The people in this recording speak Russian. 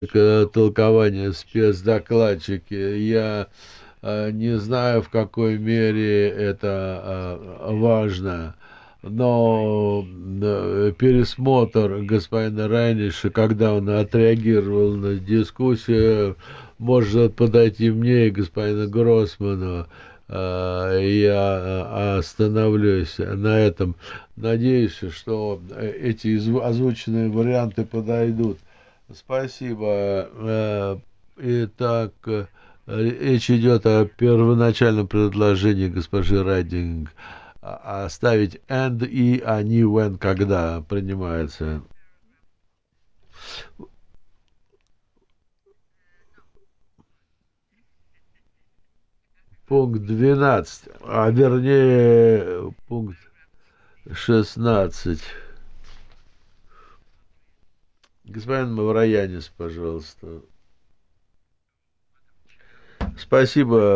толкование спецдокладчики. Я не знаю, в какой мере это важно, но пересмотр господина Райниша, когда он отреагировал на дискуссию, может подойти мне и господину Гроссману. Я остановлюсь на этом. Надеюсь, что эти озвученные варианты подойдут. Спасибо. Итак, речь идет о первоначальном предложении госпожи Райдинг оставить and и они when когда принимается. Пункт 12, а вернее пункт 16. Господин Мавроянис, пожалуйста. Спасибо.